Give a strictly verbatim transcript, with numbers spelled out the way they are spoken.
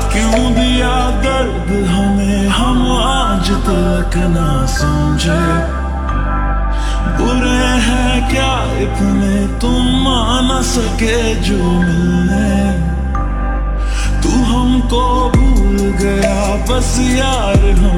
क्यों दिया दर्द हमें हम आज तक ना समझे। बुरे हैं क्या इतने तुम आ न सके जो मिलने। तू हमको भूल गया बस यार हम